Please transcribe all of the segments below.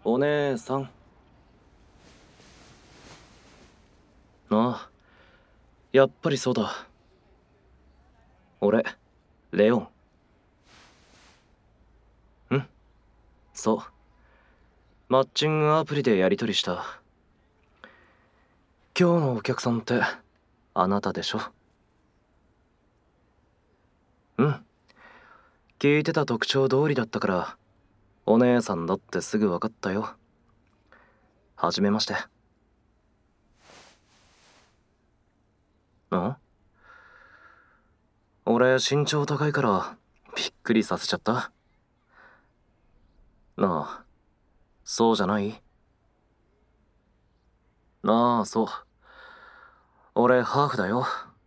お姉さん。ああ、やっぱりそうだ。俺、レオン。そう。マッチングアプリでやり取りした。今日のお客さんってあなたでしょ？うん。聞いてた特徴通りだったからお姉さんだってすぐ分かったよ。はじめまして。俺身長高いからびっくりさせちゃった？なあ、そうじゃない？なあ、そう。俺ハーフだよ。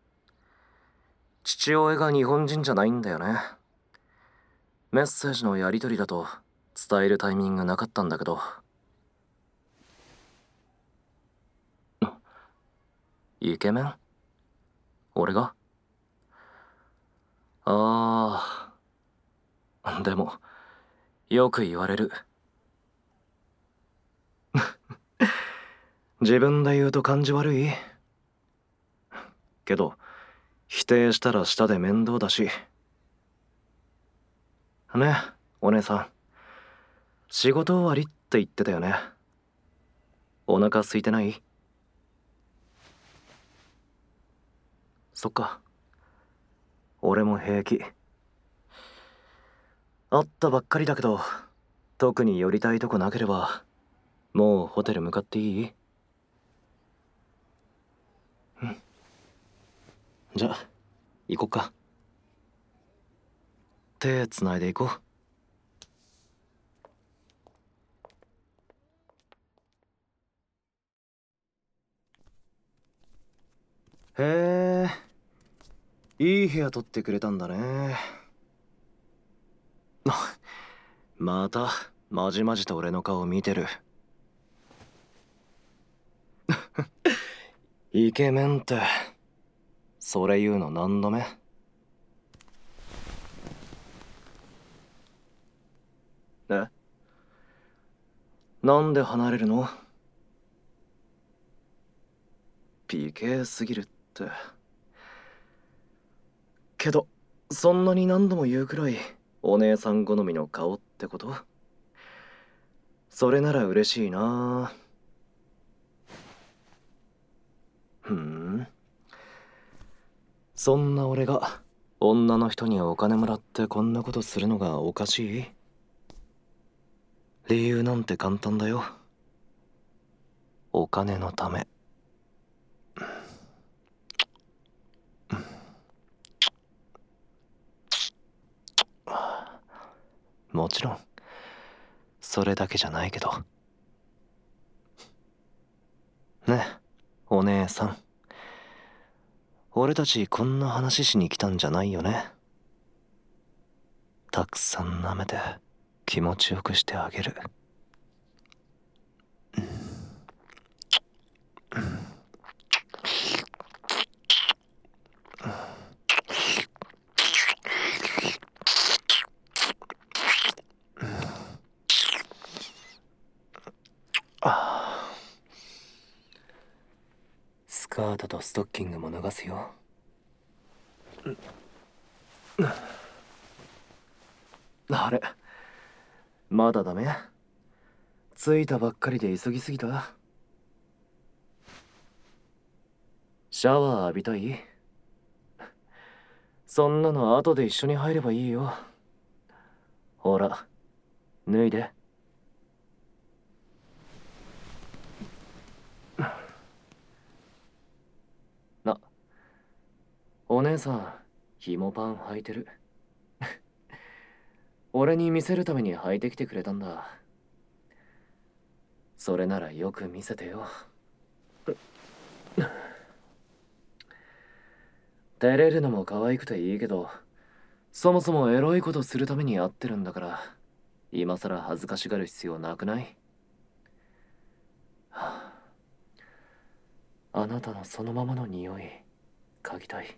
父親が日本人じゃないんだよね。メッセージのやり取りだと伝えるタイミングなかったんだけど。イケメン？俺が？ああ、でもよく言われる。自分で言うと感じ悪いけど、否定したら下で面倒だし。ね、お姉さん。仕事終わりって言ってたよね。お腹空いてない？そっか。俺も平気。会ったばっかりだけど、特に寄りたいとこなければ、もうホテル向かっていい？じゃあ、行こっか。手つないで行こう。へえ、いい部屋取ってくれたんだね。また、まじまじと俺の顔見てる。イケメンって、それ言うの何度目？え？なんで離れるの？美形すぎるって。けど、そんなに何度も言うくらいお姉さん好みの顔ってこと？それなら嬉しいな。ふん。そんな俺が女の人にお金もらってこんなことするのがおかしい？理由なんて簡単だよ。お金のため。もちろんそれだけじゃないけどね。お姉さん、俺たちこんな話しに来たんじゃないよね。たくさん舐めて気持ちよくしてあげる。スカートとストッキングも脱がすよ。あれ、まだダメ？着いたばっかりで急ぎすぎた？シャワー浴びたい？そんなの後で一緒に入ればいいよ。ほら、脱いで。な、お姉さん、紐パン履いてる。俺に見せるために履いてきてくれたんだ。それならよく見せてよ。照れるのも可愛くていいけど、そもそもエロいことするために会ってるんだから、今さら恥ずかしがる必要なくない？はあ、あなたのそのままの匂い、嗅ぎたい。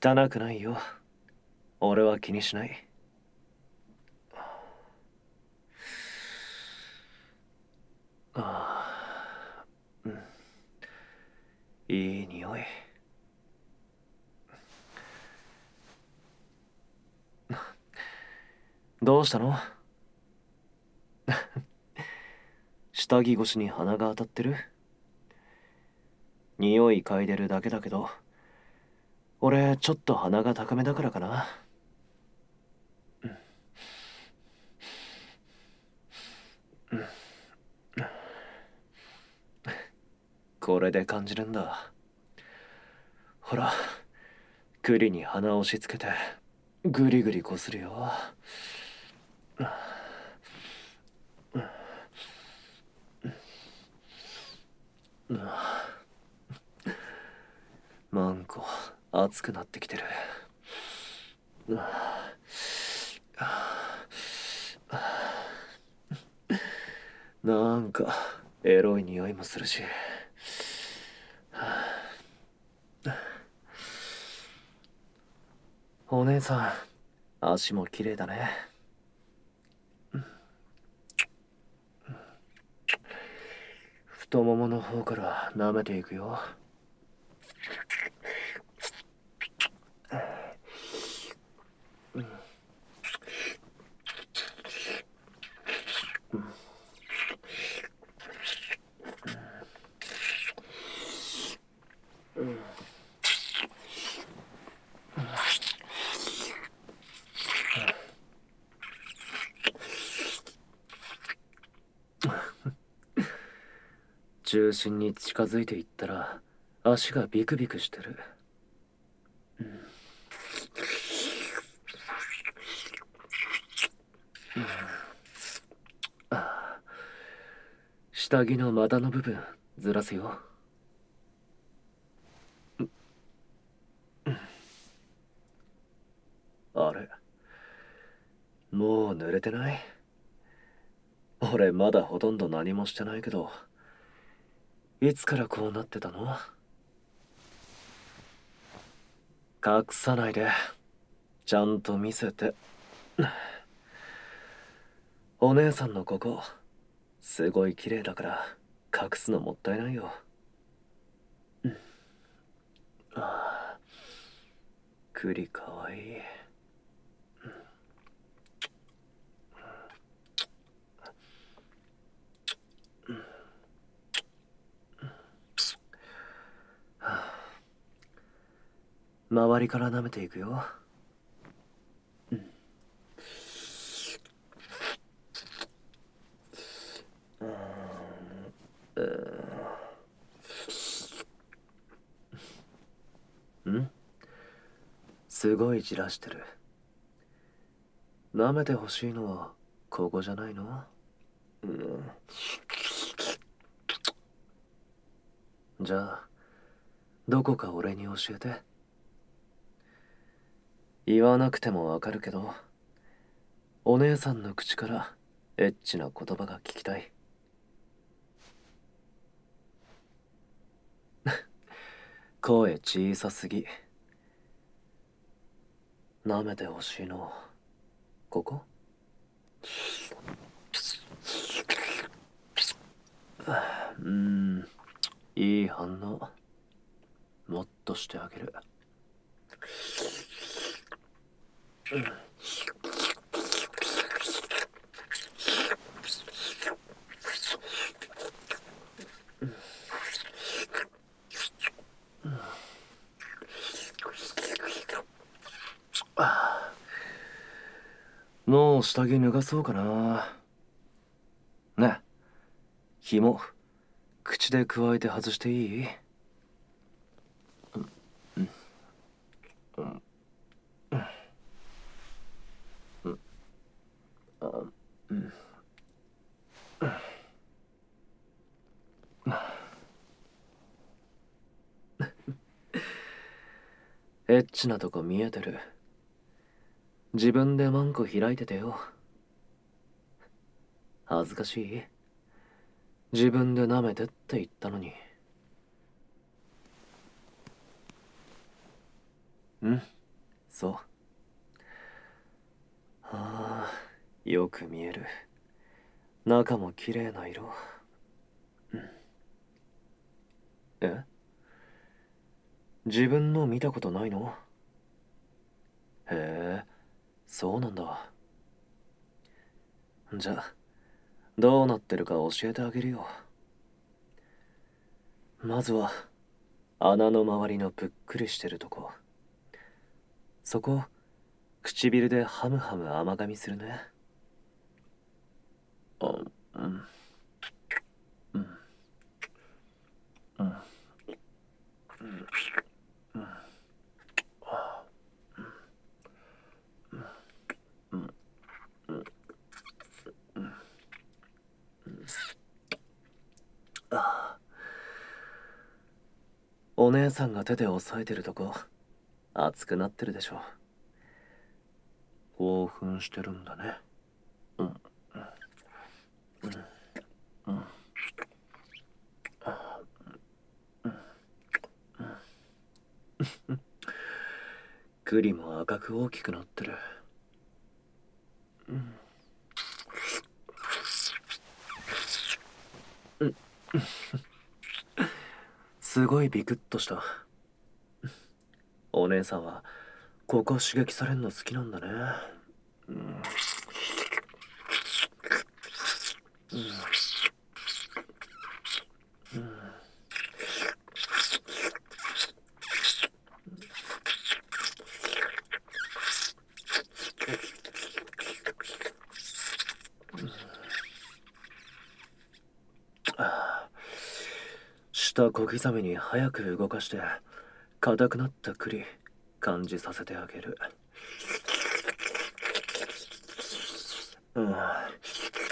汚くないよ。俺は気にしない。ああ、うん。いい匂い。どうしたの？下着越しに鼻が当たってる？匂い嗅いでるだけだけど、俺ちょっと鼻が高めだからかな。これで感じるんだ。ほら、栗に鼻を押し付けてグリグリこするよ。なんか熱くなってきてる。なんかエロい匂いもするし。お姉さん、足も綺麗だね。太ももの方から舐めていくよ。中心に近づいていったら足がビクビクしてる。下着の股の部分ずらすよ。あれ、もう濡れてない？俺まだほとんど何もしてないけど、いつからこうなってたの？隠さないで、ちゃんと見せて。お姉さんのここすごい綺麗だから隠すのもったいないよ。ああ、栗かわいい。周りから舐めていくよ。ん？すごいじらしてる。舐めてほしいのはここじゃないの？うん。じゃあどこか俺に教えて。言わなくてもわかるけど、お姉さんの口からエッチな言葉が聞きたい。声小さすぎ。舐めてほしいのここ？いい反応。もっとしてあげる。もう下着脱がそうかな。ねえ、紐口でくわえて外していい？エッチなとこ見えてる。自分でマンコ開いててよ。恥ずかしい？自分で舐めてって言ったのに。 うん、そう。ああ、よく見える。中も綺麗な色。え、自分の見たことないの？へえ、そうなんだ。じゃあ、どうなってるか教えてあげるよ。まずは、穴の周りのぷっくりしてるとこ。そこ、唇でハムハム甘噛みするね。あ、うん、うん、うん、うん、うん。お姉さんが手で押さえてるとこ、熱くなってるでしょ。興奮してるんだね。うん、うん、栗も赤く大きくなってる。すごいビクッとした。お姉さんは、ここ刺激されんの好きなんだね。うん、下小刻みに早く動かして、硬くなった栗、感じさせてあげる。うん、